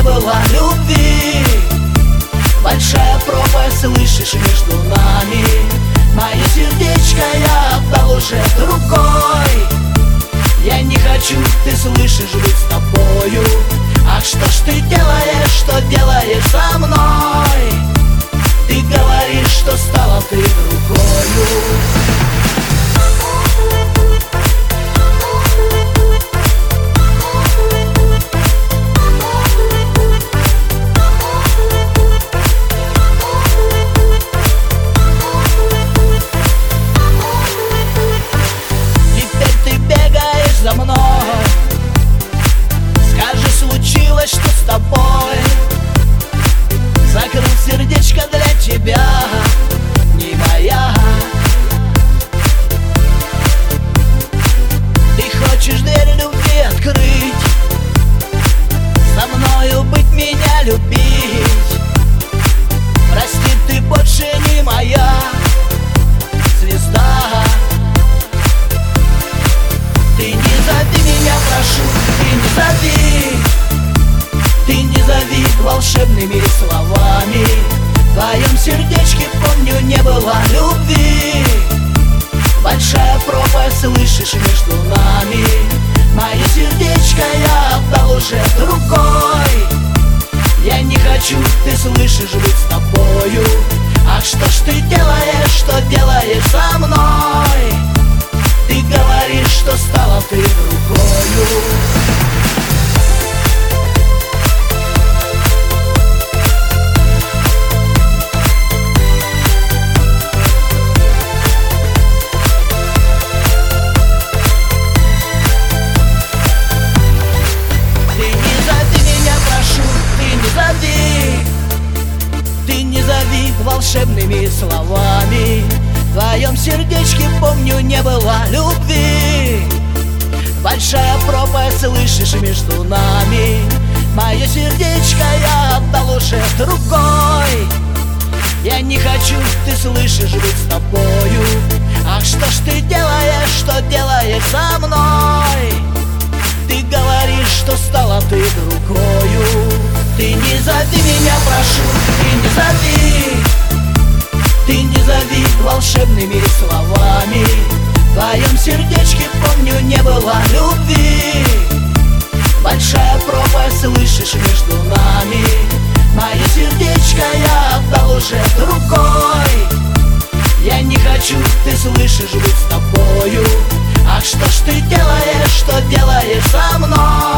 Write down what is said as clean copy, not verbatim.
было любви. Большая пропасть, слышишь, между нами. Мое сердечко я отдал уже другой. Я не хочу, ты слышишь, быть с тобою. Ах, что ж ты делаешь, что делаешь со мной? Ты говоришь, что стала ты другою. За мной, скажи, случилось что с тобой? Закрыл сердечко для тебя, не моя. Ты хочешь дверь любви открыть, со мною быть, меня любить. Прости, ты больше не моя звезда. Ты не зови меня, прошу, ты не зови. Ты не зови волшебными словами. В твоем сердечке, помню, не было любви. Большая пропасть, слышишь, между нами. Мое сердечко я отдал уже другой. Я не хочу, ты слышишь, быть с тобою. Ах, что ж ты делаешь, что делаешь со мной? Ты говоришь, что стала ты другою. Ты не зови меня, прошу, ты не зови. Ты не зови волшебными словами. В твоем сердечке, помню, не было любви. Большая пропасть, слышишь, между нами. Мое сердечко я отдал уже другой. Я не хочу, ты слышишь, быть с тобою. Ах, что ж ты делаешь, что делаешь со мной? Ты говоришь, что стала ты другою. Ты не зови меня, прошу, ты не зови. Ты не зови волшебными словами. В твоем сердечке, помню, не было любви. Большая пропасть, слышишь, между нами. Мое сердечко я отдал уже другой. Я не хочу, ты слышишь, быть с тобою. Ах, что ж ты делаешь, что делаешь со мной?